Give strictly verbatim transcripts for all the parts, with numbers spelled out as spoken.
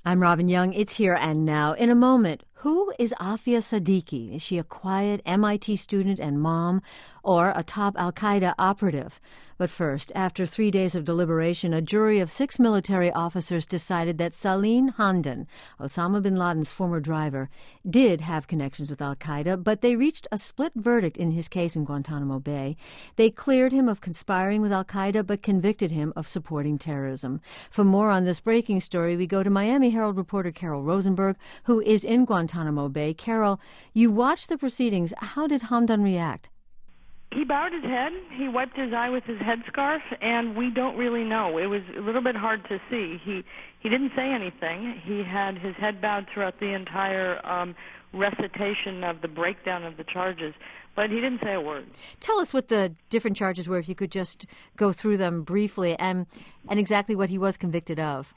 I'm Robin Young. It's Here and Now. In a moment, who is Afia Siddiqui? Is she a quiet M I T student and mom, or a top al-Qaeda operative? But first, after three days of deliberation, a jury of six military officers decided that Salih Hamdan, Osama bin Laden's former driver, did have connections with al-Qaeda, but they reached a split verdict in his case in Guantanamo Bay. They cleared him of conspiring with al-Qaeda, but convicted him of supporting terrorism. For more on this breaking story, we go to Miami Herald reporter Carol Rosenberg, who is in Guantanamo Bay. Carol, you watched the proceedings. How did Hamdan react? He bowed his head, he wiped his eye with his headscarf, and we don't really know. It was a little bit hard to see. He he didn't say anything. He had his head bowed throughout the entire um, recitation of the breakdown of the charges, but he didn't say a word. Tell us what the different charges were, if you could just go through them briefly, and and exactly what he was convicted of.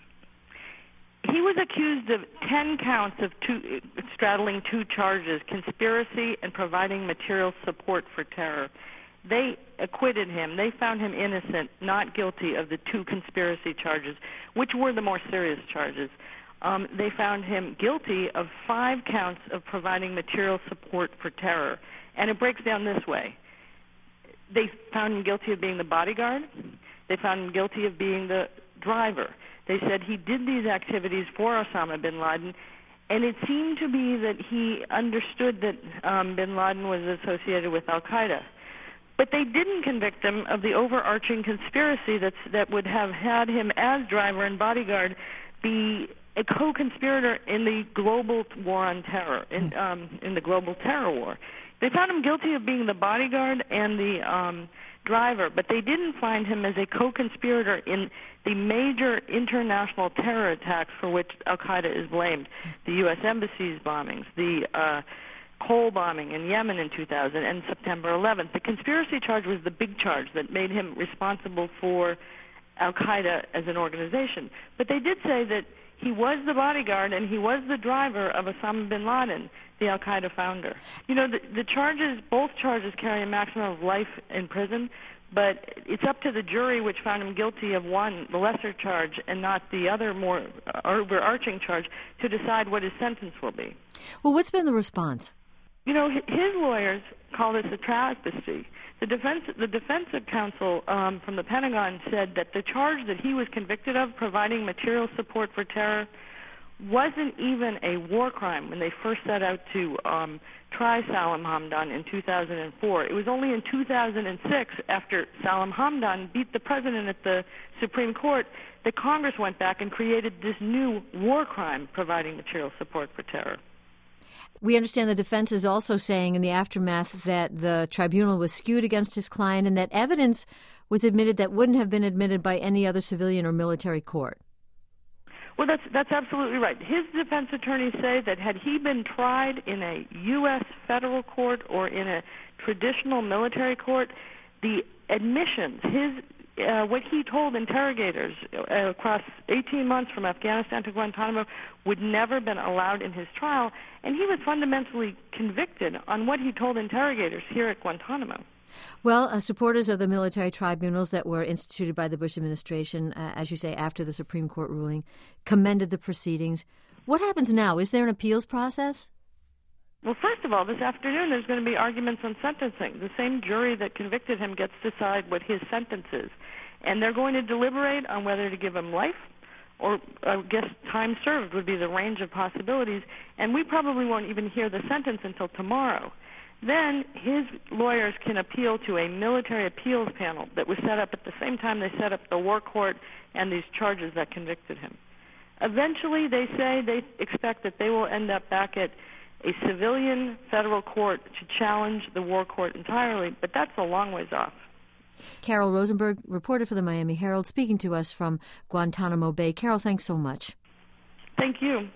He was accused of ten counts of two, straddling two charges, conspiracy and providing material support for terror. They acquitted him. They found him innocent, not guilty of the two conspiracy charges, which were the more serious charges. Um, they found him guilty of five counts of providing material support for terror. And it breaks down this way. They found him guilty of being the bodyguard. They found him guilty of being the driver. They said he did these activities for Osama bin Laden, and it seemed to be that he understood that um, bin Laden was associated with al-Qaeda. But they didn't convict him of the overarching conspiracy that's, that would have had him as driver and bodyguard be a co-conspirator in the global war on terror, in, um, in the global terror war. They found him guilty of being the bodyguard and the um, driver, but they didn't find him as a co-conspirator in the major international terror attacks for which al-Qaeda is blamed, the U S Embassy's bombings, the uh, coal bombing in Yemen in two thousand, and September eleventh. The conspiracy charge was the big charge that made him responsible for al-Qaeda as an organization. But they did say that he was the bodyguard and he was the driver of Osama bin Laden, the al-Qaeda founder. You know, the, the charges, both charges carry a maximum of life in prison, but it's up to the jury, which found him guilty of one, the lesser charge, and not the other more overarching charge, to decide what his sentence will be. Well, what's been the response? You know, his lawyers call this a travesty. The defense, the defense counsel um, from the Pentagon said that the charge that he was convicted of, providing material support for terror, wasn't even a war crime when they first set out to um, try Salih Hamdan in two thousand four. It was only in two thousand six, after Salih Hamdan beat the president at the Supreme Court, that Congress went back and created this new war crime, providing material support for terror. We understand the defense is also saying in the aftermath that the tribunal was skewed against his client and that evidence was admitted that wouldn't have been admitted by any other civilian or military court. Well, that's that's absolutely right. His defense attorneys say that had he been tried in a U S federal court or in a traditional military court, the admissions, his uh, what he told interrogators uh, across eighteen months from Afghanistan to Guantanamo would never have been allowed in his trial, and he was fundamentally convicted on what he told interrogators here at Guantanamo. Well, uh, supporters of the military tribunals that were instituted by the Bush administration, uh, as you say, after the Supreme Court ruling, commended the proceedings. What happens now? Is there an appeals process? Well, first of all, this afternoon there's going to be arguments on sentencing. The same jury that convicted him gets to decide what his sentence is. And they're going to deliberate on whether to give him life or, I guess, time served would be the range of possibilities. And we probably won't even hear the sentence until tomorrow. Then his lawyers can appeal to a military appeals panel that was set up at the same time they set up the war court and these charges that convicted him. Eventually, they say they expect that they will end up back at a civilian federal court to challenge the war court entirely, but that's a long ways off. Carol Rosenberg, reporter for the Miami Herald, speaking to us from Guantanamo Bay. Carol, thanks so much. Thank you.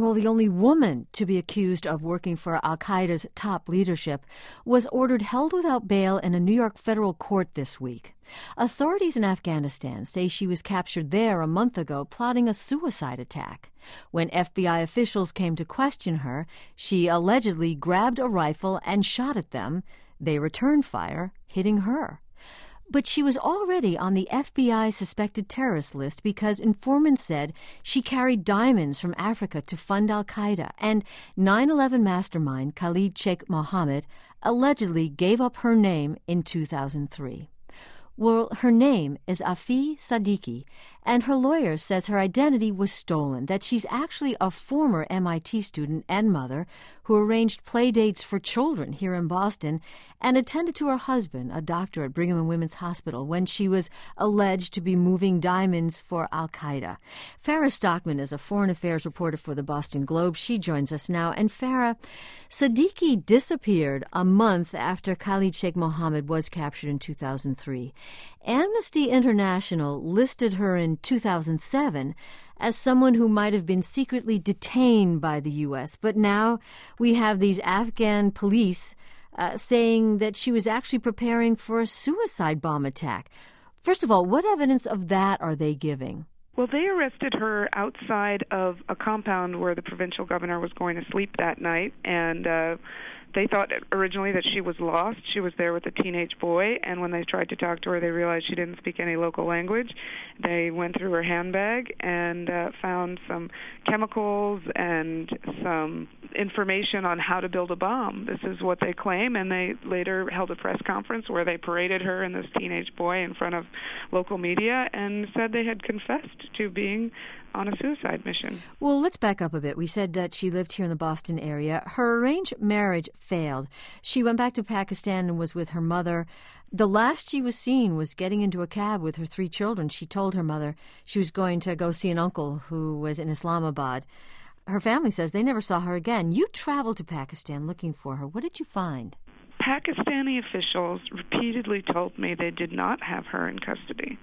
well, the only woman to be accused of working for al-Qaeda's top leadership, was ordered held without bail in a New York federal court this week. Authorities in Afghanistan say she was captured there a month ago plotting a suicide attack. When F B I officials came to question her, she allegedly grabbed a rifle and shot at them. They returned fire, hitting her. But she was already on the F B I suspected terrorist list because informants said she carried diamonds from Africa to fund al-Qaeda, and nine eleven mastermind Khalid Sheikh Mohammed allegedly gave up her name in two thousand three. Well, her name is Aafia Siddiqui, and her lawyer says her identity was stolen, that she's actually a former M I T student and mother who arranged play dates for children here in Boston and attended to her husband, a doctor at Brigham and Women's Hospital, when she was alleged to be moving diamonds for al-Qaeda. Farah Stockman is a foreign affairs reporter for the Boston Globe. She joins us now. And Farah, Siddiqui disappeared a month after Khalid Sheikh Mohammed was captured in two thousand three. Amnesty International listed her in two thousand seven as someone who might have been secretly detained by the U S, but now we have these Afghan police uh, saying that she was actually preparing for a suicide bomb attack. First of all, what evidence of that are they giving? Well, they arrested her outside of a compound where the provincial governor was going to sleep that night, and uh, they thought originally that she was lost. She was there with a teenage boy, and when they tried to talk to her, they realized she didn't speak any local language. They went through her handbag and uh, found some chemicals and some information on how to build a bomb. This is what they claim, and they later held a press conference where they paraded her and this teenage boy in front of local media and said they had confessed to being on a suicide mission. Well, let's back up a bit. We said that she lived here in the Boston area. Her arranged marriage failed. She went back to Pakistan and was with her mother. The last she was seen was getting into a cab with her three children. She told her mother she was going to go see an uncle who was in Islamabad. Her family says they never saw her again. You traveled to Pakistan looking for her. What did you find? Pakistani officials repeatedly told me they did not have her in custody.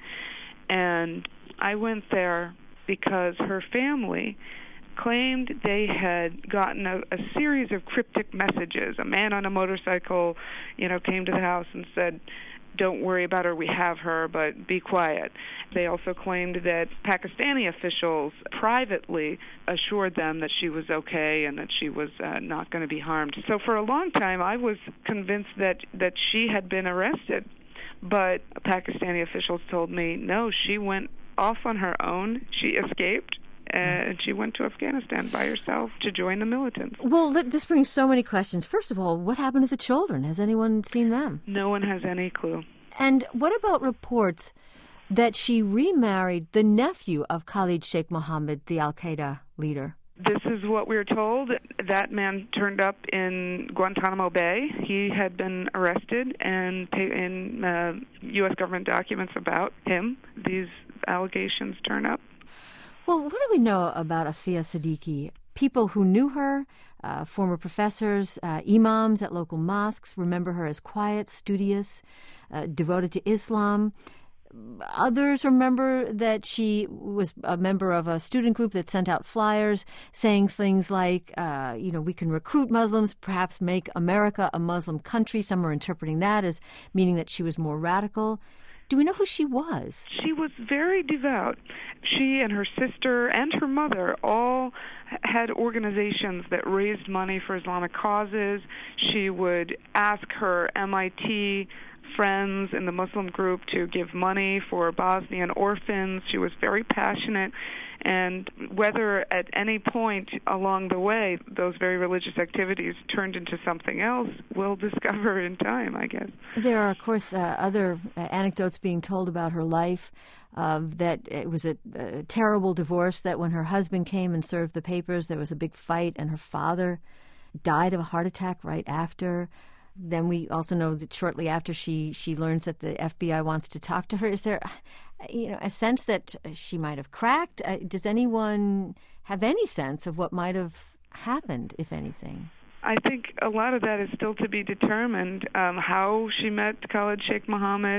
And I went there because her family claimed they had gotten a, a series of cryptic messages. A man on a motorcycle, you know, came to the house and said, "Don't worry about her, we have her, but be quiet." They also claimed that Pakistani officials privately assured them that she was okay and that she was uh, not going to be harmed. So for a long time, I was convinced that, that she had been arrested. But Pakistani officials told me, no, she went off on her own. She escaped, and she went to Afghanistan by herself to join the militants. Well, this brings so many questions. First of all, what happened to the children? Has anyone seen them? No one has any clue. And what about reports that she remarried the nephew of Khalid Sheikh Mohammed, the al-Qaeda leader? This is what we were told. That man turned up in Guantanamo Bay. He had been arrested, and in uh, U S government documents about him, these allegations turn up. Well, what do we know about Aafia Siddiqui? People who knew her, uh, former professors, uh, imams at local mosques, remember her as quiet, studious, uh, devoted to Islam. Others remember that she was a member of a student group that sent out flyers saying things like, uh, you know, we can recruit Muslims, perhaps make America a Muslim country. Some are interpreting that as meaning that she was more radical. Do we know who she was? She was very devout. She and her sister and her mother all had organizations that raised money for Islamic causes. She would ask her M I T friends in the Muslim group to give money for Bosnian orphans. She was very passionate, and whether at any point along the way those very religious activities turned into something else, we'll discover in time, I guess. There are, of course, uh, other uh, anecdotes being told about her life, uh, that it was a, a terrible divorce, that when her husband came and served the papers, there was a big fight, and her father died of a heart attack right after. Then we also know that shortly after she, she learns that the F B I wants to talk to her. Is there, you know, a sense that she might have cracked? Uh, does anyone have any sense of what might have happened, if anything? I think a lot of that is still to be determined. Um, how she met Khalid Sheikh Mohammed,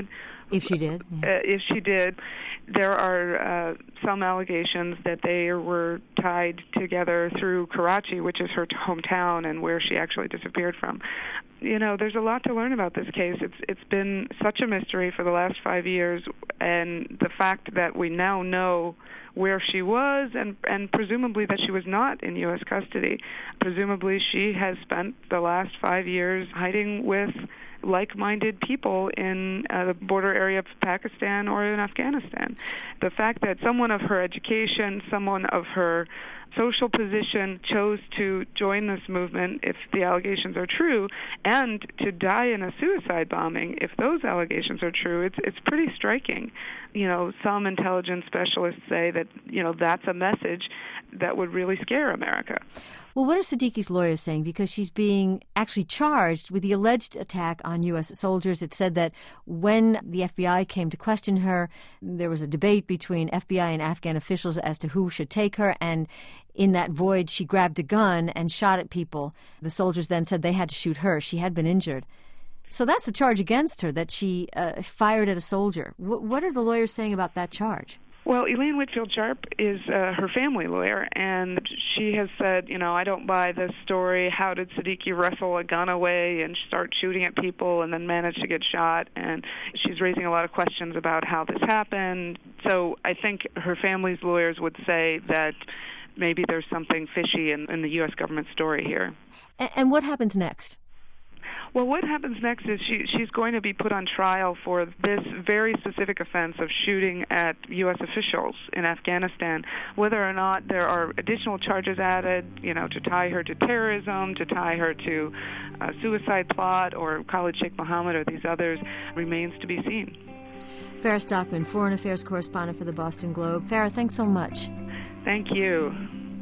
If she did? Uh, if she did, there are uh, some allegations that they were tied together through Karachi, which is her hometown and where she actually disappeared from. You know, there's a lot to learn about this case. It's it's been such a mystery for the last five years, and the fact that we now know where she was and and presumably that she was not in U S custody. Presumably she has spent the last five years hiding with like-minded people in uh, the border area of Pakistan or in Afghanistan. The fact that someone of her education, someone of her social position chose to join this movement, if the allegations are true, and to die in a suicide bombing, if those allegations are true, it's it's pretty striking. You know, some intelligence specialists say that, you know, that's a message that would really scare America. Well, what are Siddiqui's lawyers saying? Because she's being actually charged with the alleged attack on U S soldiers. It said that when the F B I came to question her, there was a debate between F B I and Afghan officials as to who should take her, and in that void, she grabbed a gun and shot at people. The soldiers then said they had to shoot her. She had been injured. So that's a charge against her, that she uh, fired at a soldier. W- what are the lawyers saying about that charge? Well, Elaine Whitfield Sharp is uh, her family lawyer, and she has said, you know, I don't buy this story. How did Siddiqui wrestle a gun away and start shooting at people and then manage to get shot? And she's raising a lot of questions about how this happened. So I think her family's lawyers would say that maybe there's something fishy in, in the U S government story here. And, and what happens next? Well, what happens next is she, she's going to be put on trial for this very specific offense of shooting at U S officials in Afghanistan. Whether or not there are additional charges added, you know, to tie her to terrorism, to tie her to a suicide plot, or Khalid Sheikh Mohammed or these others, remains to be seen. Farah Stockman, Foreign Affairs Correspondent for the Boston Globe. Farah, thanks so much. Thank you.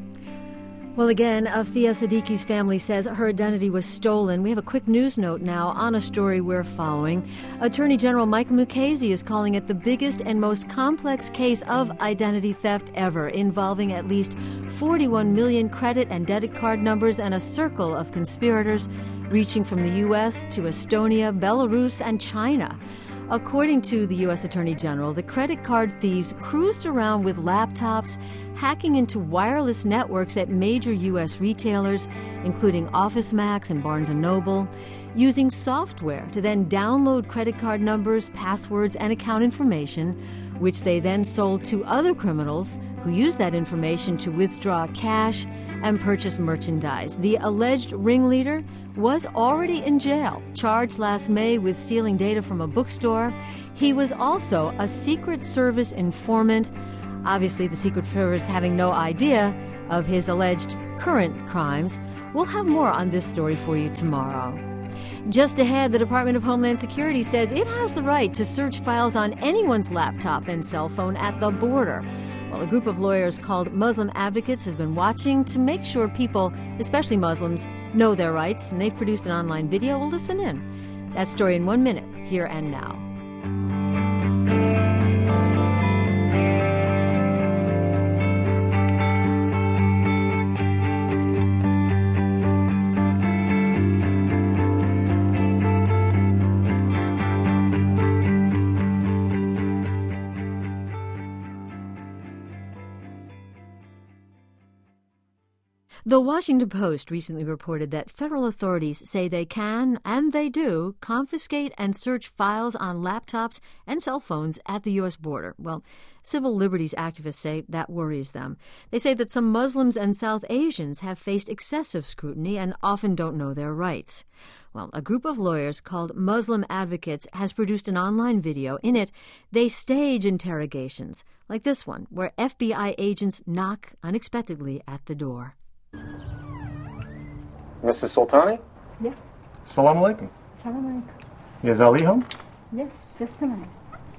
Well, again, Afia Siddiqui's family says her identity was stolen. We have a quick news note now on a story we're following. Attorney General Michael Mukasey is calling it the biggest and most complex case of identity theft ever, involving at least forty-one million credit and debit card numbers and a circle of conspirators reaching from the U S to Estonia, Belarus, and China. According to the U S Attorney General, the credit card thieves cruised around with laptops, hacking into wireless networks at major U S retailers, including OfficeMax and Barnes and Noble, using software to then download credit card numbers, passwords, and account information, which they then sold to other criminals who used that information to withdraw cash and purchase merchandise. The alleged ringleader was already in jail, charged last May with stealing data from a bookstore. He was also a Secret Service informant, obviously the Secret Service having no idea of his alleged current crimes. We'll have more on this story for you tomorrow. Just ahead, the Department of Homeland Security says it has the right to search files on anyone's laptop and cell phone at the border. Well, a group of lawyers called Muslim Advocates has been watching to make sure people, especially Muslims, know their rights, and they've produced an online video. We'll listen in. That story in one minute, here and now. The Washington Post recently reported that federal authorities say they can, and they do, confiscate and search files on laptops and cell phones at the U S border. Well, civil liberties activists say that worries them. They say that some Muslims and South Asians have faced excessive scrutiny and often don't know their rights. Well, a group of lawyers called Muslim Advocates has produced an online video. In it, they stage interrogations, like this one, where F B I agents knock unexpectedly at the door. Missus Sultani? Yes. Assalamu alaikum. Assalamu alaikum. Is Ali home? Yes, just a minute.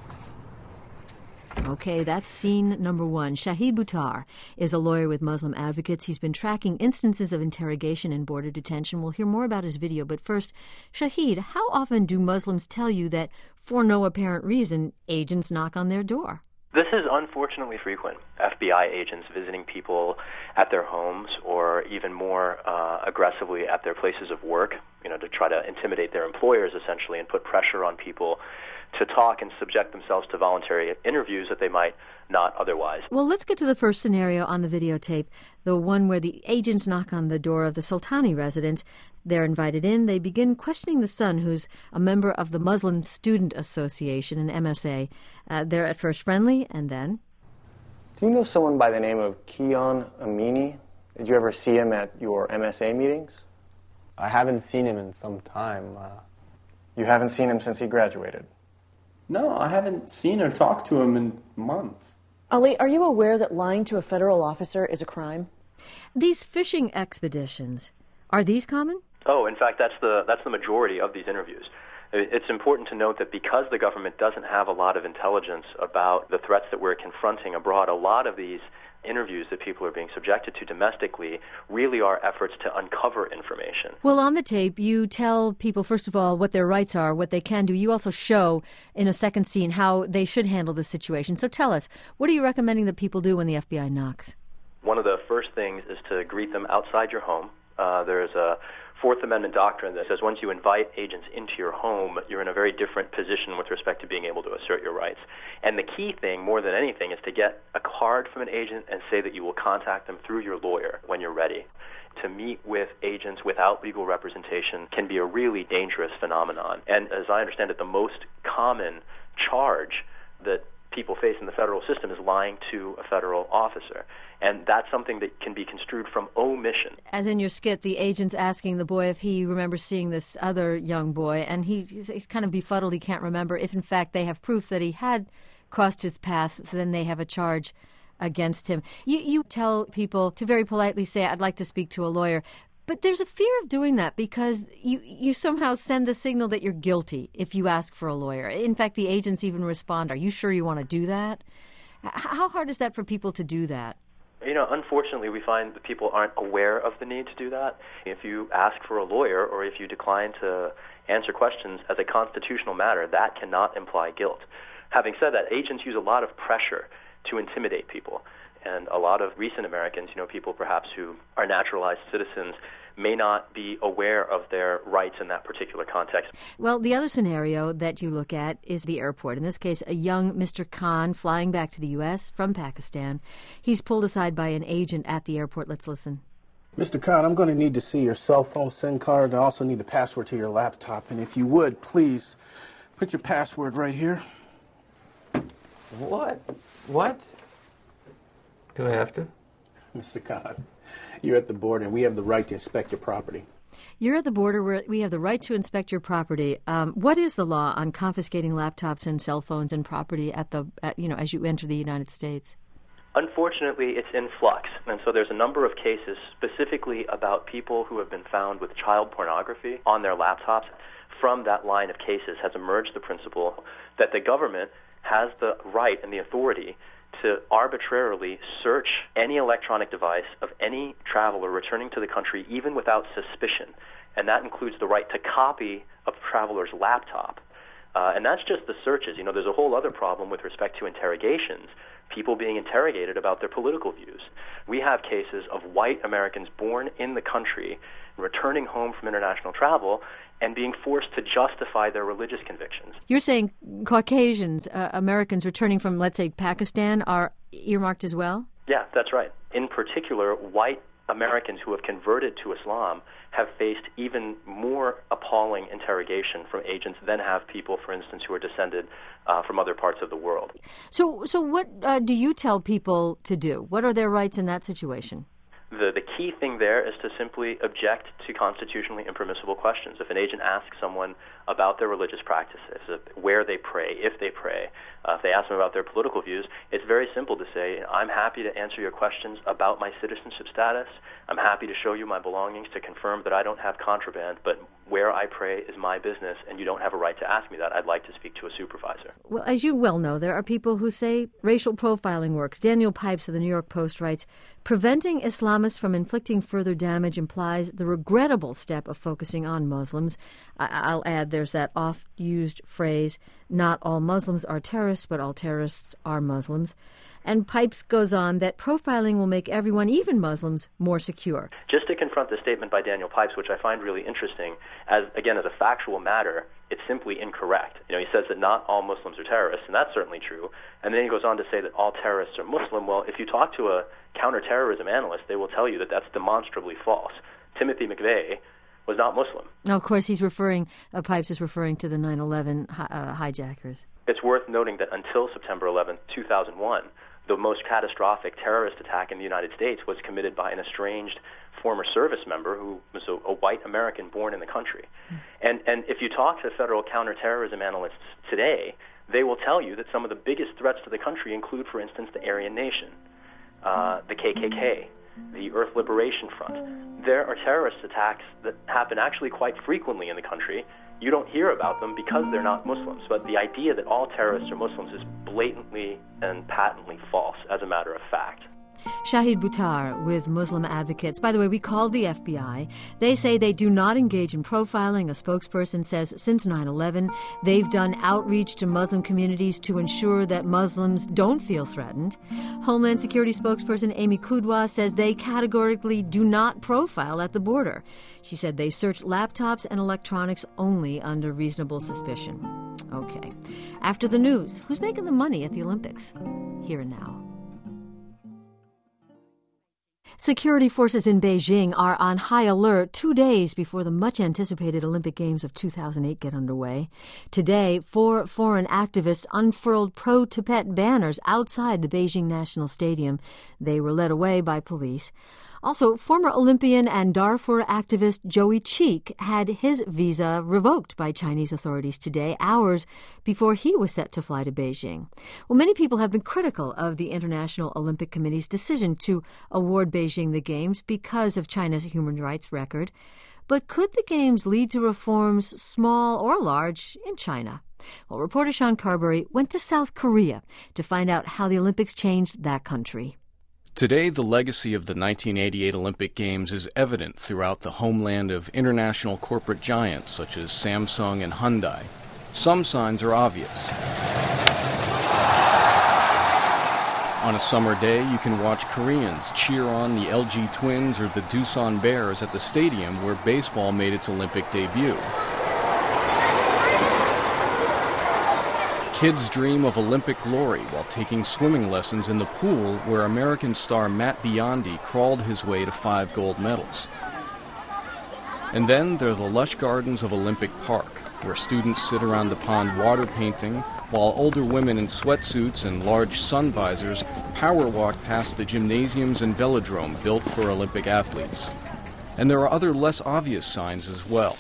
Okay, that's scene number one. Shahid Buttar is a lawyer with Muslim Advocates. He's been tracking instances of interrogation and border detention. We'll hear more about his video, but first, Shahid, how often do Muslims tell you that, for no apparent reason, agents knock on their door? This is unfortunately frequent. F B I agents visiting people at their homes or even more uh, aggressively at their places of work, you know, to try to intimidate their employers essentially and put pressure on people to talk and subject themselves to voluntary interviews that they might not otherwise. Well, let's get to the first scenario on the videotape, the one where the agents knock on the door of the Soltani residence. They're invited in. They begin questioning the son, who's a member of the Muslim Student Association, an M S A. Uh, they're at first friendly, and then... Do you know someone by the name of Kian Amini? Did you ever see him at your M S A meetings? I haven't seen him in some time. Uh, You haven't seen him since he graduated? no, I haven't seen or talked to him in months. Ali, are you aware that lying to a federal officer is a crime? These fishing expeditions, are these common? Oh, in fact, that's the that's the majority of these interviews. It's important to note that because the government doesn't have a lot of intelligence about the threats that we're confronting abroad, a lot of these interviews that people are being subjected to domestically really are efforts to uncover information. Well, on the tape, you tell people, first of all, what their rights are, what they can do. You also show in a second scene how they should handle the situation. So tell us, what are you recommending that people do when the F B I knocks? One of the first things is to greet them outside your home. Uh, there's a Fourth Amendment doctrine that says once you invite agents into your home, you're in a very different position with respect to being able to assert your rights. And the key thing, more than anything, is to get a card from an agent and say that you will contact them through your lawyer when you're ready. To meet with agents without legal representation can be a really dangerous phenomenon. And as I understand it, the most common charge that people face in the federal system is lying to a federal officer. And that's something that can be construed from omission. As in your skit, the agent's asking the boy if he remembers seeing this other young boy, and he, he's, he's kind of befuddled. He can't remember. If, in fact, they have proof that he had crossed his path, then they have a charge against him. You, you tell people to very politely say, I'd like to speak to a lawyer. But there's a fear of doing that because you, you somehow send the signal that you're guilty if you ask for a lawyer. In fact, the agents even respond, are you sure you want to do that? H- how hard is that for people to do that? You know, unfortunately, we find that people aren't aware of the need to do that. If you ask for a lawyer or if you decline to answer questions as a constitutional matter, that cannot imply guilt. Having said that, agents use a lot of pressure to intimidate people. And a lot of recent Americans, you know, people perhaps who are naturalized citizens, may not be aware of their rights in that particular context. Well, the other scenario that you look at is the airport. In this case, a young Mister Khan flying back to the U S from Pakistan. He's pulled aside by an agent at the airport. Let's listen. Mister Khan, I'm going to need to see your cell phone SIM card. I also need the password to your laptop. And if you would, please, put your password right here. What? What? Do I have to? Mister Khan, you're at the border, and we have the right to inspect your property. You're at the border where we have the right to inspect your property. Um, what is the law on confiscating laptops and cell phones and property at the, at, you know, as you enter the United States? Unfortunately, it's in flux, and so there's a number of cases specifically about people who have been found with child pornography on their laptops. From that line of cases has emerged the principle that the government has the right and the authority to arbitrarily search any electronic device of any traveler returning to the country, even without suspicion. And that includes the right to copy a traveler's laptop. Uh, and that's just the searches. You know, there's a whole other problem with respect to interrogations, people being interrogated about their political views. We have cases of white Americans born in the country returning home from international travel and being forced to justify their religious convictions. You're saying Caucasians, uh, Americans returning from, let's say, Pakistan, are earmarked as well? Yeah, that's right. In particular, white Americans who have converted to Islam have faced even more appalling interrogation from agents than have people, for instance, who are descended uh, from other parts of the world. So, so what uh, do you tell people to do? What are their rights in that situation? The, the key thing there is to simply object to constitutionally impermissible questions. If an agent asks someone about their religious practices, where they pray, if they pray, uh, if they ask them about their political views, it's very simple to say, I'm happy to answer your questions about my citizenship status. I'm happy to show you my belongings to confirm that I don't have contraband, but where I pray is my business, and you don't have a right to ask me that. I'd like to speak to a supervisor. Well, as you well know, there are people who say racial profiling works. Daniel Pipes of the New York Post writes, preventing Islamists from inflicting further damage implies the regrettable step of focusing on Muslims. I- I'll add there's that oft-used phrase, not all Muslims are terrorists, but all terrorists are Muslims. And Pipes goes on that profiling will make everyone, even Muslims, more secure. Just to confront the statement by Daniel Pipes, which I find really interesting, as again, as a factual matter, it's simply incorrect. You know, he says that not all Muslims are terrorists, and that's certainly true. And then he goes on to say that all terrorists are Muslim. Well, if you talk to a counterterrorism analyst, they will tell you that that's demonstrably false. Timothy McVeigh was not Muslim. Now, of course, he's referring, uh, Pipes is referring to the nine eleven hi- uh, hijackers. It's worth noting that until September eleventh, two thousand one, the most catastrophic terrorist attack in the United States was committed by an estranged former service member who was a, a white American born in the country. Mm. And and if you talk to federal counterterrorism analysts today, they will tell you that some of the biggest threats to the country include, for instance, the Aryan Nation, uh, the K K K, the Earth Liberation Front. There are terrorist attacks that happen actually quite frequently in the country. You don't hear about them because they're not Muslims. But the idea that all terrorists are Muslims is blatantly and patently false, as a matter of fact. Shahid Buttar with Muslim Advocates. By the way, we called the F B I. They say they do not engage in profiling. A spokesperson says since nine eleven, they've done outreach to Muslim communities to ensure that Muslims don't feel threatened. Homeland Security spokesperson Amy Kudwa says they categorically do not profile at the border. She said they search laptops and electronics only under reasonable suspicion. Okay. After the news, who's making the money at the Olympics? Here and now. Security forces in Beijing are on high alert two days before the much-anticipated Olympic Games of two thousand eight get underway. Today, four foreign activists unfurled pro-Tibet banners outside the Beijing National Stadium. They were led away by police. Also, former Olympian and Darfur activist Joey Cheek had his visa revoked by Chinese authorities today, hours before he was set to fly to Beijing. Well, many people have been critical of the International Olympic Committee's decision to award Beijing the Games because of China's human rights record. But could the Games lead to reforms, small or large, in China? Well, reporter Sean Carberry went to South Korea to find out how the Olympics changed that country. Today, the legacy of the nineteen eighty-eight Olympic Games is evident throughout the homeland of international corporate giants such as Samsung and Hyundai. Some signs are obvious. On a summer day, you can watch Koreans cheer on the L G Twins or the Doosan Bears at the stadium where baseball made its Olympic debut. Kids dream of Olympic glory while taking swimming lessons in the pool where American star Matt Biondi crawled his way to five gold medals. And then there are the lush gardens of Olympic Park, where students sit around the pond water painting, while older women in sweatsuits and large sun visors power walk past the gymnasiums and velodrome built for Olympic athletes. And there are other less obvious signs as well.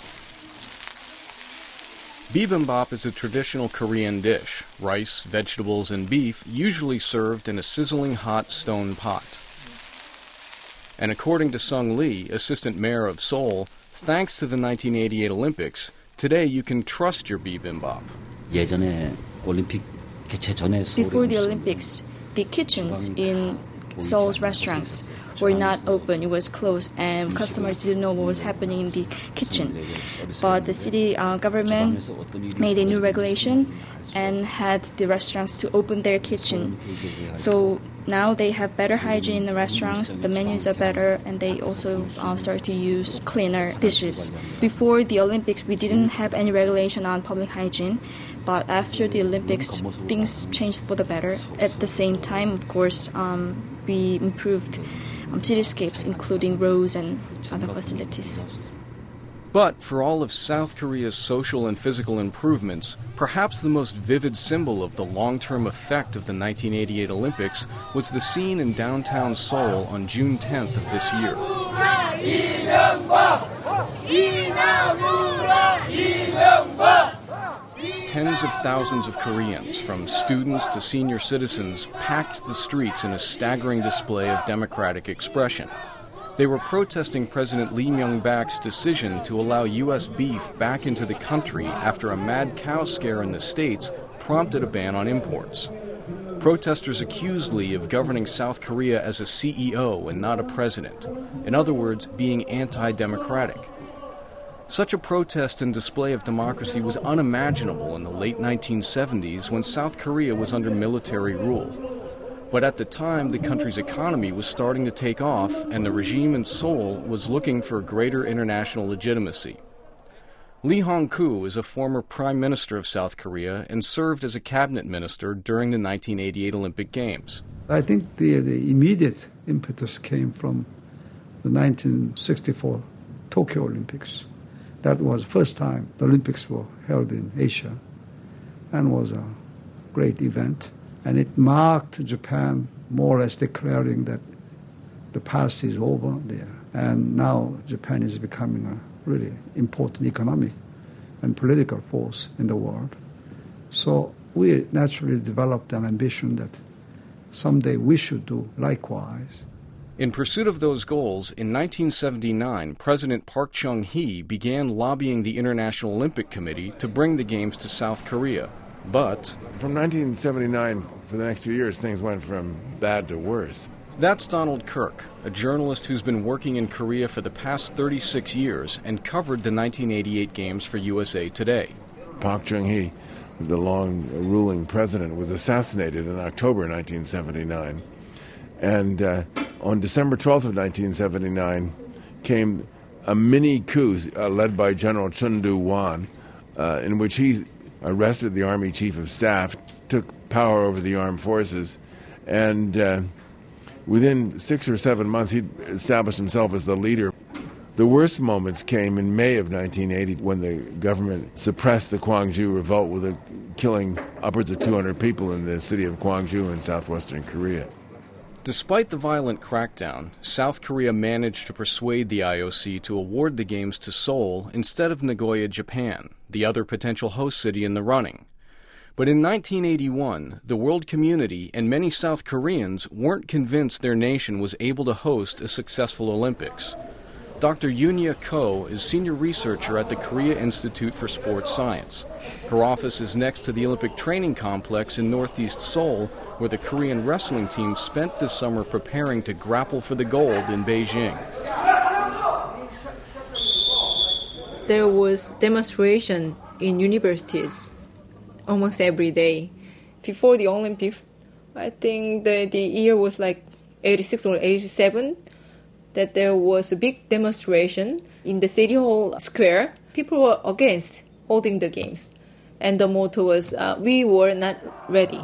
Bibimbap is a traditional Korean dish, rice, vegetables, and beef usually served in a sizzling hot stone pot. And according to Sung Lee, assistant mayor of Seoul, thanks to the nineteen eighty-eight Olympics, today you can trust your bibimbap. Before the Olympics, the kitchens in Seoul's restaurants were not open. It was closed, and customers didn't know what was happening in the kitchen. But the city uh, government made a new regulation and had the restaurants to open their kitchen. So now they have better hygiene in the restaurants, the menus are better, and they also uh, start to use cleaner dishes. Before the Olympics, we didn't have any regulation on public hygiene, but after the Olympics, things changed for the better. At the same time, of course, um, we improved um, cityscapes, including roads and other facilities. But for all of South Korea's social and physical improvements, perhaps the most vivid symbol of the long-term effect of the nineteen eighty-eight Olympics was the scene in downtown Seoul on June tenth of this year. Tens of thousands of Koreans, from students to senior citizens, packed the streets in a staggering display of democratic expression. They were protesting President Lee Myung-bak's decision to allow U S beef back into the country after a mad cow scare in the States prompted a ban on imports. Protesters accused Lee of governing South Korea as a C E O and not a president. In other words, being anti-democratic. Such a protest and display of democracy was unimaginable in the late nineteen seventies when South Korea was under military rule. But at the time, the country's economy was starting to take off, and the regime in Seoul was looking for greater international legitimacy. Lee Hong-koo is a former prime minister of South Korea and served as a cabinet minister during the nineteen eighty-eight Olympic Games. I think the, the immediate impetus came from the nineteen sixty-four Tokyo Olympics. That was the first time the Olympics were held in Asia and was a great event. And it marked Japan more or less declaring that the past is over there. And now Japan is becoming a really important economic and political force in the world. So we naturally developed an ambition that someday we should do likewise. In pursuit of those goals, in nineteen seventy-nine, President Park Chung-hee began lobbying the International Olympic Committee to bring the Games to South Korea. But from nineteen seventy-nine, for the next few years, things went from bad to worse. That's Donald Kirk, a journalist who's been working in Korea for the past thirty-six years and covered the nineteen eighty-eight Games for U S A Today. Park Chung-hee, the long-ruling president, was assassinated in October nineteen seventy-nine. And uh, on December twelfth of nineteen seventy-nine came a mini coup uh, led by General Chun Doo-hwan, uh, in which he arrested the Army Chief of Staff, took power over the armed forces, and uh, within six or seven months he established himself as the leader. The worst moments came in May of nineteen eighty when the government suppressed the Gwangju revolt with a killing upwards of two hundred people in the city of Gwangju in southwestern Korea. Despite the violent crackdown, South Korea managed to persuade the I O C to award the Games to Seoul instead of Nagoya, Japan, the other potential host city in the running. But in nineteen eighty-one, the world community and many South Koreans weren't convinced their nation was able to host a successful Olympics. Doctor Yunya Ko is senior researcher at the Korea Institute for Sports Science. Her office is next to the Olympic Training Complex in northeast Seoul, where the Korean wrestling team spent this summer preparing to grapple for the gold in Beijing. There was demonstration in universities almost every day. Before the Olympics, I think the, the year was like eighty-six or eighty-seven, that there was a big demonstration in the City Hall Square. People were against holding the games. And the motto was, uh, we were not ready.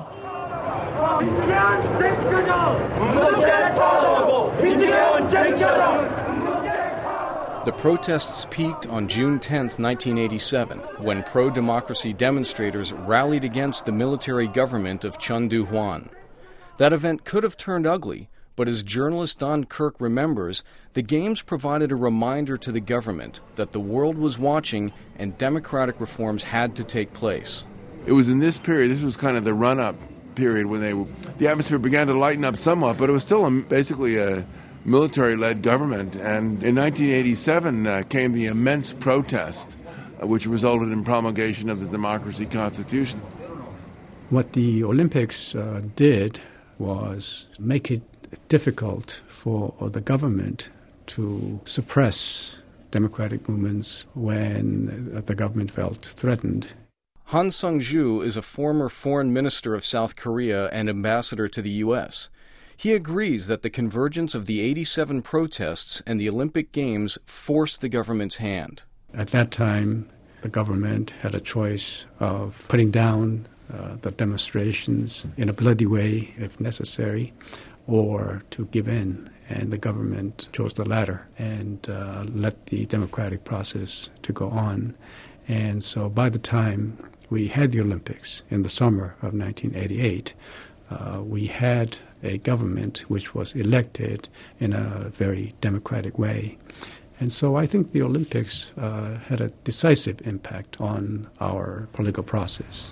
The protests peaked on June tenth, nineteen eighty-seven, when pro-democracy demonstrators rallied against the military government of Chun Doo-hwan. That event could have turned ugly, but as journalist Don Kirk remembers, the Games provided a reminder to the government that the world was watching and democratic reforms had to take place. It was in this period, this was kind of the run-up period when they, the atmosphere began to lighten up somewhat, but it was still a, basically a military-led government. And in nineteen eighty-seven uh, came the immense protest, uh, which resulted in promulgation of the Democracy Constitution. What the Olympics uh, did was make it difficult for the government to suppress democratic movements when the government felt threatened. Han Sung-ju is a former foreign minister of South Korea and ambassador to the U S. He agrees that the convergence of the eighty-seven protests and the Olympic Games forced the government's hand. At that time, the government had a choice of putting down uh, the demonstrations in a bloody way, if necessary, or to give in. And the government chose the latter and uh, let the democratic process to go on. And so by the time we had the Olympics in the summer of nineteen eighty-eight, uh, we had a government which was elected in a very democratic way. And so I think the Olympics uh, had a decisive impact on our political process.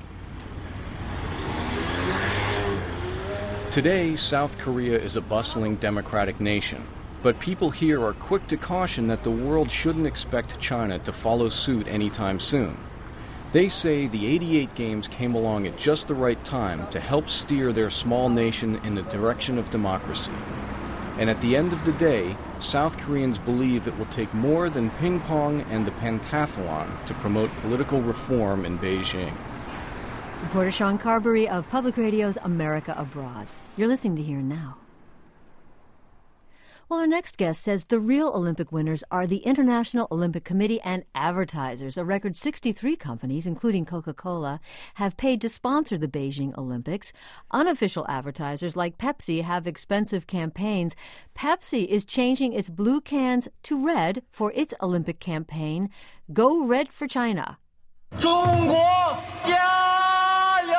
Today, South Korea is a bustling democratic nation, but people here are quick to caution that the world shouldn't expect China to follow suit anytime soon. They say the eighty-eight Games came along at just the right time to help steer their small nation in the direction of democracy. And at the end of the day, South Koreans believe it will take more than ping pong and the pentathlon to promote political reform in Beijing. Reporter Sean Carberry of Public Radio's America Abroad. You're listening to Here and Now. Well, our next guest says the real Olympic winners are the International Olympic Committee and advertisers. A record sixty-three companies, including Coca-Cola, have paid to sponsor the Beijing Olympics. Unofficial advertisers like Pepsi have expensive campaigns. Pepsi is changing its blue cans to red for its Olympic campaign, Go Red for China. 中国加油!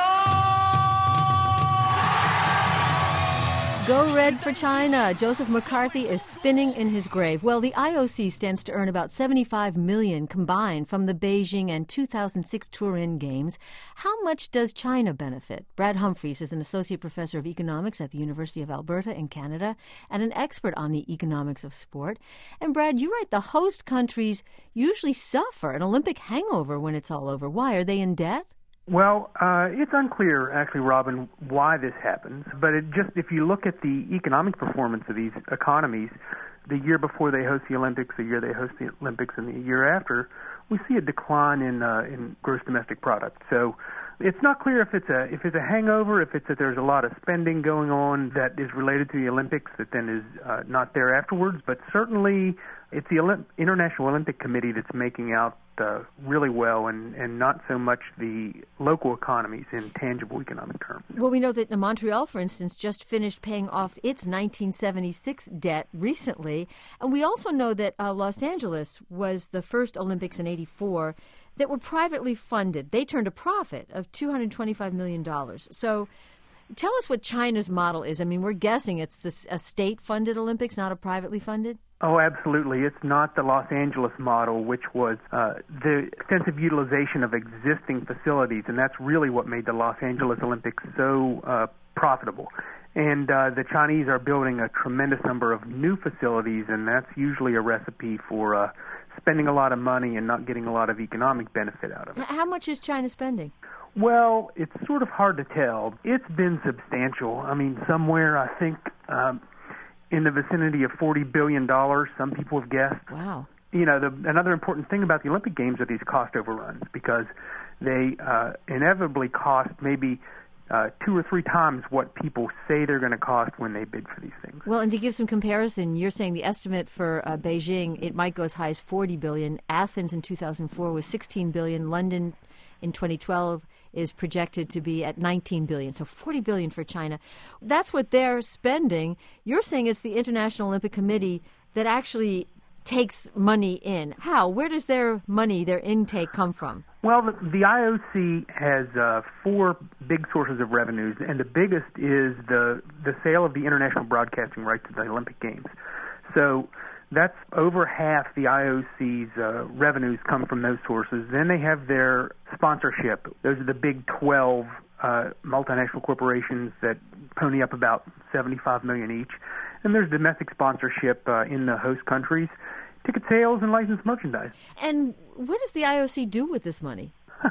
Go Red for China. Joseph McCarthy is spinning in his grave. Well, the I O C stands to earn about seventy-five million dollars combined from the Beijing and two thousand six Turin Games. How much does China benefit? Brad Humphreys is an associate professor of economics at the University of Alberta in Canada and an expert on the economics of sport. And Brad, you write the host countries usually suffer an Olympic hangover when it's all over. Why? Are they in debt? Well, uh, it's unclear, actually, Robin, why this happens. But it just if you look at the economic performance of these economies, the year before they host the Olympics, the year they host the Olympics, and the year after, we see a decline in uh, in gross domestic product. So it's not clear if it's a if it's a hangover, if it's that there's a lot of spending going on that is related to the Olympics that then is uh, not there afterwards. But certainly, it's the Olymp- International Olympic Committee that's making out uh, really well, and, and not so much the local economies in tangible economic terms. Well, we know that Montreal, for instance, just finished paying off its nineteen seventy-six debt recently. And we also know that uh, Los Angeles was the first Olympics in eighty-four that were privately funded. They turned a profit of two hundred twenty-five million dollars. So tell us what China's model is. I mean, we're guessing it's this, a state-funded Olympics, not a privately funded? Oh, absolutely. It's not the Los Angeles model, which was uh, the extensive utilization of existing facilities, and that's really what made the Los Angeles Olympics so uh, profitable. And uh, the Chinese are building a tremendous number of new facilities, and that's usually a recipe for uh, spending a lot of money and not getting a lot of economic benefit out of it. How much is China spending? Well, it's sort of hard to tell. It's been substantial. I mean, somewhere, I think, um, in the vicinity of forty billion dollars, some people have guessed. Wow. You know, the, another important thing about the Olympic Games are these cost overruns, because they uh, inevitably cost maybe uh, two or three times what people say they're going to cost when they bid for these things. Well, and to give some comparison, you're saying the estimate for uh, Beijing, it might go as high as forty billion dollars. Athens in two thousand four was sixteen billion dollars. London in twenty twelve is projected to be at nineteen billion dollars, so forty billion dollars for China. That's what they're spending. You're saying it's the International Olympic Committee that actually takes money in. How? Where does their money, their intake come from? Well, the, the I O C has uh, four big sources of revenues, and the biggest is the the sale of the international broadcasting rights to the Olympic Games. So that's over half the I O C's uh, revenues come from those sources. Then they have their sponsorship. Those are the big twelve uh, multinational corporations that pony up about seventy-five million dollars each. And there's domestic sponsorship uh, in the host countries, ticket sales, and licensed merchandise. And what does the I O C do with this money?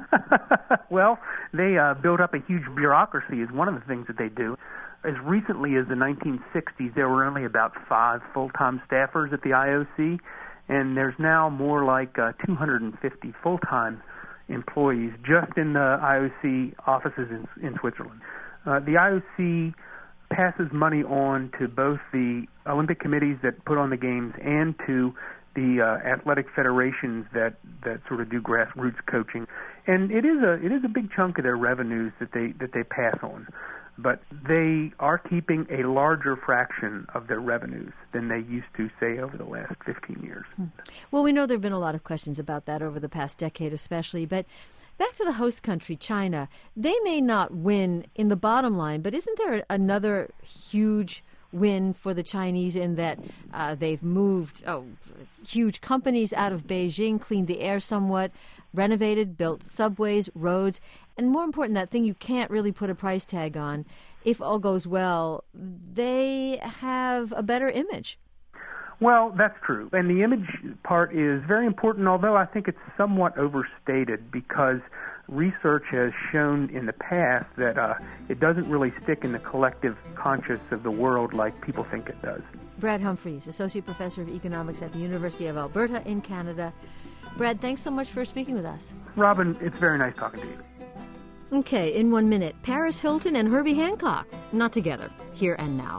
Well, they uh, build up a huge bureaucracy is one of the things that they do. As recently as the nineteen sixties, there were only about five full-time staffers at the I O C, and there's now more like uh, two hundred fifty full-time employees just in the I O C offices in, in Switzerland. Uh, the I O C passes money on to both the Olympic committees that put on the games and to the uh, athletic federations that, that sort of do grassroots coaching, and it is a it is a big chunk of their revenues that they that they pass on. But they are keeping a larger fraction of their revenues than they used to, say, over the last fifteen years. Hmm. Well, we know there have been a lot of questions about that over the past decade especially, but back to the host country, China. They may not win in the bottom line, but isn't there another huge win for the Chinese in that uh, they've moved oh, huge companies out of Beijing, cleaned the air somewhat, renovated, built subways, roads, and more important, that thing you can't really put a price tag on. If all goes well, they have a better image. Well, that's true. And the image part is very important, although I think it's somewhat overstated because research has shown in the past that uh, it doesn't really stick in the collective conscious of the world like people think it does. Brad Humphreys, Associate Professor of Economics at the University of Alberta in Canada. Brad, thanks so much for speaking with us. Robin, it's very nice talking to you. Okay, in one minute, Paris Hilton and Herbie Hancock. Not together. Here and now.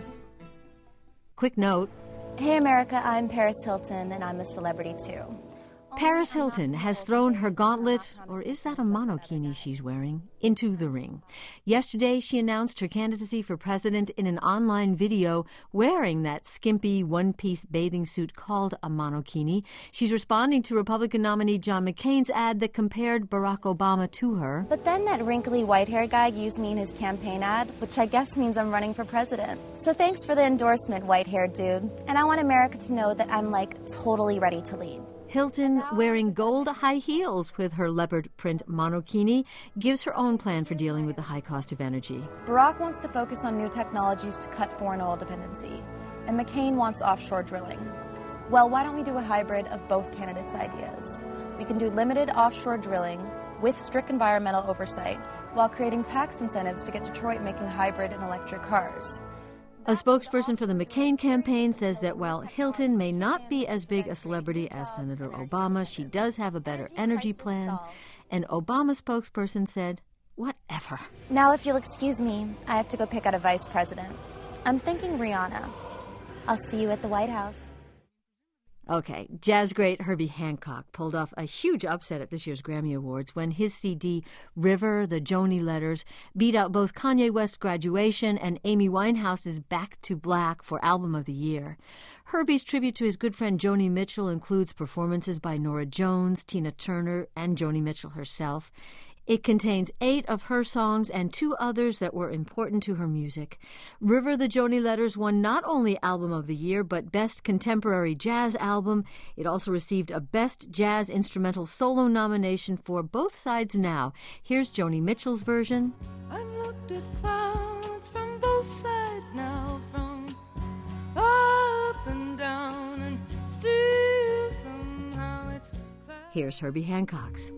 Quick note. Hey, America, I'm Paris Hilton, and I'm a celebrity, too. Paris Hilton has thrown her gauntlet, or is that a monokini she's wearing, into the ring. Yesterday, she announced her candidacy for president in an online video wearing that skimpy one-piece bathing suit called a monokini. She's responding to Republican nominee John McCain's ad that compared Barack Obama to her. But then that wrinkly white-haired guy used me in his campaign ad, which I guess means I'm running for president. So thanks for the endorsement, white-haired dude. And I want America to know that I'm, like, totally ready to lead. Hilton, wearing gold high heels with her leopard print monokini, gives her own plan for dealing with the high cost of energy. Barack wants to focus on new technologies to cut foreign oil dependency, and McCain wants offshore drilling. Well, why don't we do a hybrid of both candidates' ideas? We can do limited offshore drilling with strict environmental oversight while creating tax incentives to get Detroit making hybrid and electric cars. A spokesperson for the McCain campaign says that while Hilton may not be as big a celebrity as Senator Obama, she does have a better energy plan. An Obama spokesperson said, whatever. Now, if you'll excuse me, I have to go pick out a vice president. I'm thinking Rihanna. I'll see you at the White House. Okay, jazz great Herbie Hancock pulled off a huge upset at this year's Grammy Awards when his C D, River, the Joni Letters, beat out both Kanye West's Graduation and Amy Winehouse's Back to Black for Album of the Year. Herbie's tribute to his good friend Joni Mitchell includes performances by Norah Jones, Tina Turner, and Joni Mitchell herself. It contains eight of her songs and two others that were important to her music. River, the Joni Letters won not only Album of the Year, but Best Contemporary Jazz Album. It also received a Best Jazz Instrumental Solo nomination for Both Sides Now. Here's Joni Mitchell's version. I've looked at clouds from both sides now, from up and down, and still somehow it's clouds. Here's Herbie Hancock's.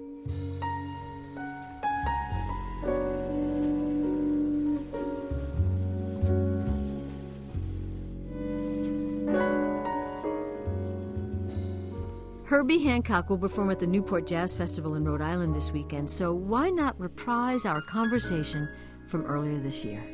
Herbie Hancock will perform at the Newport Jazz Festival in Rhode Island this weekend, so why not reprise our conversation from earlier this year?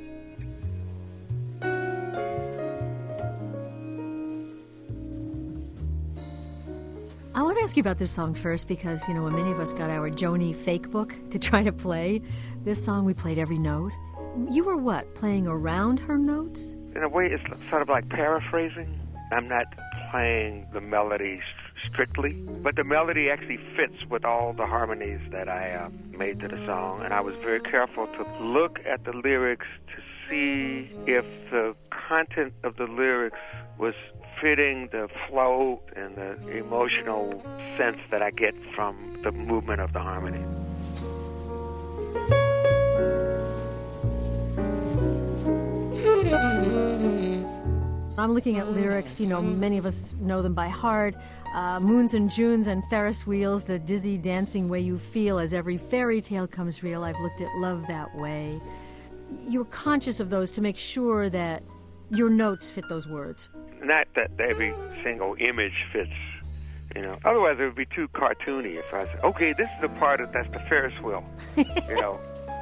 I want to ask you about this song first because, you know, when many of us got our Joni fake book to try to play, this song we played every note. You were what, playing around her notes? In a way, it's sort of like paraphrasing. I'm not playing the melody strictly, but the melody actually fits with all the harmonies that I uh, made to the song, and I was very careful to look at the lyrics to see if the content of the lyrics was fitting the flow and the emotional sense that I get from the movement of the harmony. I'm looking at lyrics, you know, many of us know them by heart. Uh, Moons and Junes and Ferris wheels, the dizzy dancing way you feel as every fairy tale comes real. I've looked at love that way. You're conscious of those to make sure that your notes fit those words. Not that every single image fits, you know. Otherwise, it would be too cartoony if I said, okay, this is the part of, that's the Ferris wheel, you know.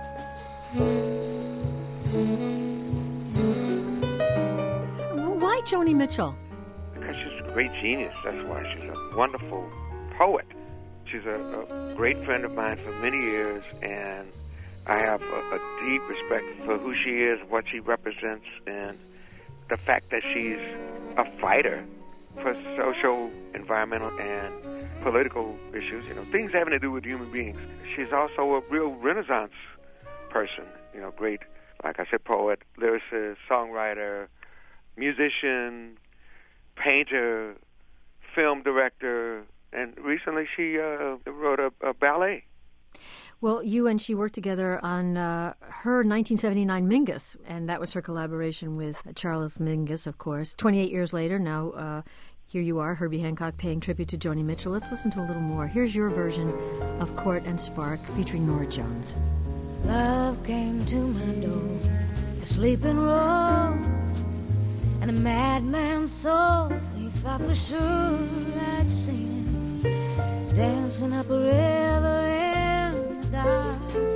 Why Joni Mitchell? Because she's a great genius. That's why. She's a wonderful poet. She's a, a great friend of mine for many years, and I have a, a deep respect for who she is, what she represents, and the fact that she's a fighter for social, environmental, and political issues, you know, things having to do with human beings. She's also a real Renaissance person, you know, great, like I said, poet, lyricist, songwriter, musician, painter, film director, and recently she uh, wrote a, a ballet. Well, you and she worked together on uh, her nineteen seventy-nine Mingus, and that was her collaboration with Charles Mingus, of course. twenty-eight years later, now uh, here you are, Herbie Hancock, paying tribute to Joni Mitchell. Let's listen to a little more. Here's your version of Court and Spark featuring Norah Jones. Love came to my door, a sleeping row, and a madman's soul. He thought for sure I'd seen him dancing up a river in the dark.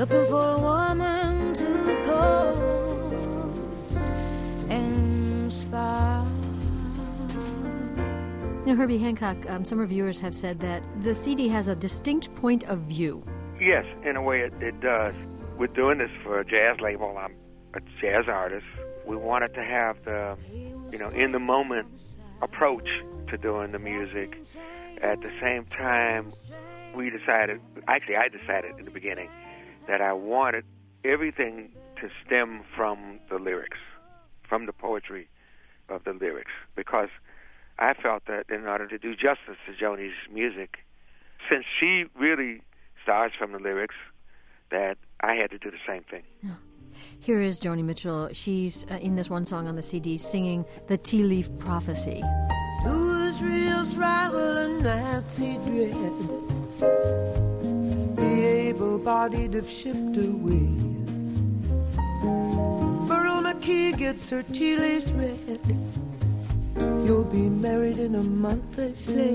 looking for a woman to go and inspire. You know, Herbie Hancock, um, some reviewers have said that the C D has a distinct point of view. Yes, in a way it, it does. We're doing this for a jazz label. I'm a jazz artist. We wanted to have the, you know, in-the-moment approach to doing the music. At the same time, we decided, actually I decided in the beginning, that I wanted everything to stem from the lyrics, from the poetry of the lyrics, because I felt that in order to do justice to Joni's music, since she really starts from the lyrics, that I had to do the same thing. Yeah. Here is Joni Mitchell. She's uh, in this one song on the C D singing the Tea Leaf Prophecy. Who is real struggle and Nancy dread? The able-bodied have shipped away. Burl McKee gets her tea leaves read. You'll be married in a month, they say.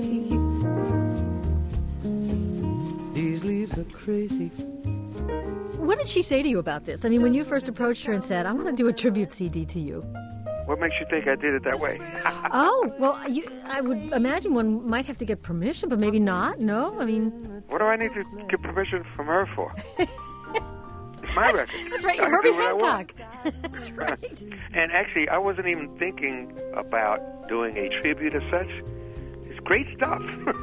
These leaves are crazy. What did she say to you about this? I mean, when you first approached her and said, I want to do a tribute C D to you. What makes you think I did it that way? Oh, well, you, I would imagine one might have to get permission, but maybe not. No? I mean... What do I need to get permission from her for? It's my that's, record. That's right, I you're Herbie do what I want. Hancock. That's right. And actually, I wasn't even thinking about doing a tribute as such. It's great stuff.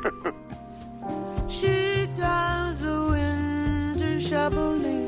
She does the winter shoveling.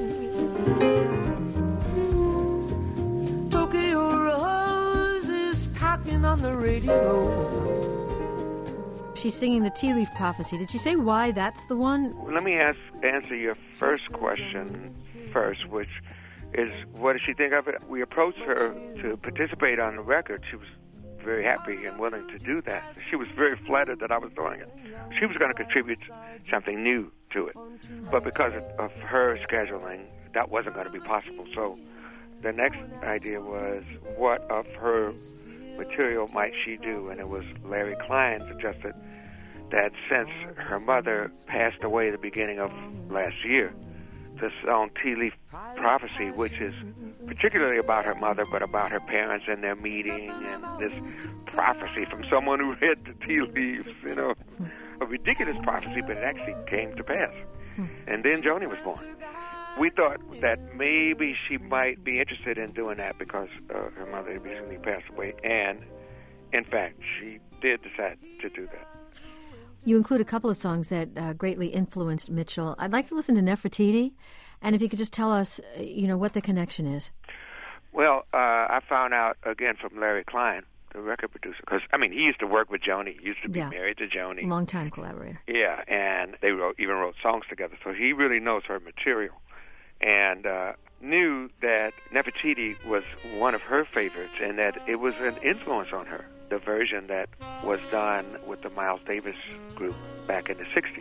Tokyo Rose is talking on the radio. She's singing the Tea Leaf Prophecy. Did she say why that's the one? Let me ask, answer your first question first, which is, what does she think of it? We approached her to participate on the record. She was very happy and willing to do that. She was very flattered that I was doing it. She was going to contribute something new to it. But because of her scheduling, that wasn't going to be possible. So the next idea was, what of her material might she do? And it was Larry Klein suggested that since her mother passed away at the beginning of last year, the song Tea Leaf Prophecy, which is particularly about her mother, but about her parents and their meeting, and this prophecy from someone who read the tea leaves, you know, a ridiculous prophecy, but it actually came to pass. And then Joni was born. We thought that maybe she might be interested in doing that because uh, her mother had recently passed away, and in fact, she did decide to do that. You include a couple of songs that uh, greatly influenced Mitchell. I'd like to listen to Nefertiti, and if you could just tell us, uh, you know, what the connection is. Well, uh, I found out, again, from Larry Klein, the record producer, because, I mean, he used to work with Joni. He used to be yeah. married to Joni. Long-time collaborator. Yeah, and they wrote, even wrote songs together, so he really knows her material. And uh, knew that Nefertiti was one of her favorites and that it was an influence on her, the version that was done with the Miles Davis group back in the sixties.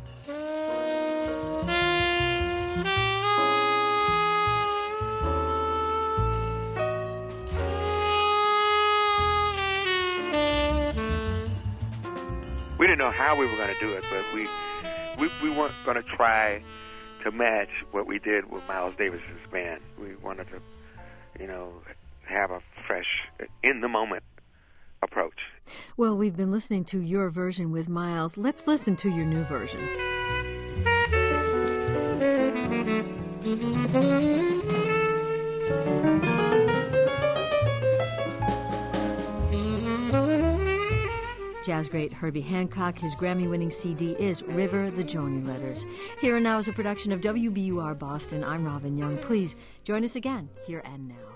We didn't know how we were going to do it, but we, we, we weren't going to try to match what we did with Miles Davis's band. We wanted to, you know, have a fresh, in-the-moment approach. Well, we've been listening to your version with Miles. Let's listen to your new version. Jazz great Herbie Hancock. His Grammy-winning C D is River, the Joni Letters. Here and Now is a production of W B U R Boston. I'm Robin Young. Please join us again, Here and Now.